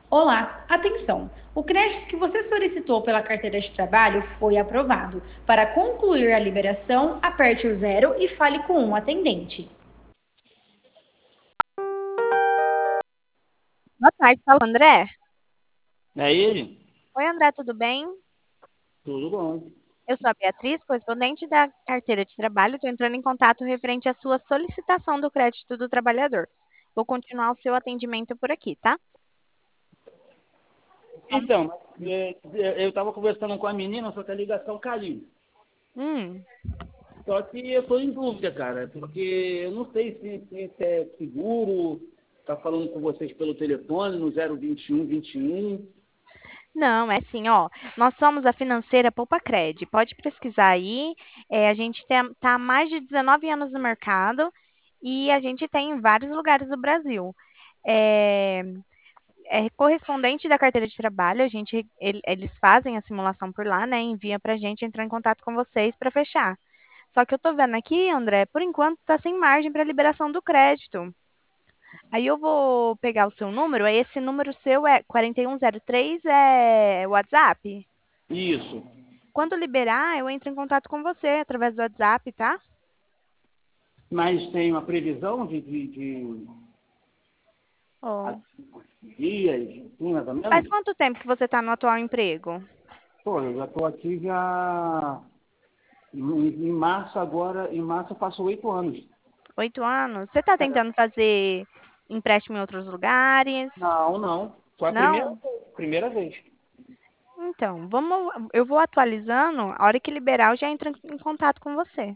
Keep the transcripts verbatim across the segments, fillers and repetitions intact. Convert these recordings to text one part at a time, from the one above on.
Olá, atenção! O crédito que você solicitou pela carteira de trabalho foi aprovado. Para concluir a liberação, aperte o zero e fale com um atendente. Boa tarde, fala André. É ele? Oi, André, tudo bem? Tudo bom. Eu sou a Beatriz, correspondente da carteira de trabalho. Estou entrando em contato referente à sua solicitação do crédito do trabalhador. Vou continuar o seu atendimento por aqui, tá? Então, é, é, eu estava conversando com a menina, só que a ligação caiu. Hum, Só que eu estou em dúvida, cara, porque eu não sei se, se isso é seguro, tá falando com vocês pelo telefone, no zero vinte e um vinte e um. não, é assim, ó. Nós somos a financeira Poupa Cred. Pode pesquisar aí. É, a gente está há mais de dezenove anos no mercado e a gente tem em vários lugares do Brasil. É, é correspondente da carteira de trabalho, a gente, ele- eles fazem a simulação por lá, né? Envia pra gente entrar em contato com vocês para fechar. Só que eu tô vendo aqui, André, por enquanto tá sem margem para liberação do crédito. Aí eu vou pegar o seu número, aí esse número seu é quarenta e um zero três, é WhatsApp? Isso. Quando liberar, eu entro em contato com você através do WhatsApp, tá? Mas tem uma previsão de, de, de Ó. assim, dias, assim, mais ou Faz menos? quanto tempo que você tá no atual emprego? Pô, eu já estou aqui já em, em março agora, em março eu faço oito anos. Oito anos? Você tá tentando fazer empréstimo em outros lugares? Não, não. Foi a primeira, Não? primeira vez. Então, vamos, eu vou atualizando, a hora que liberar eu já entro em contato com você,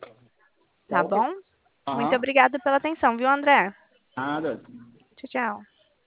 Tá tá ok. bom? Muito Aham. obrigada pela atenção, viu, André? Nada. Tchau, tchau.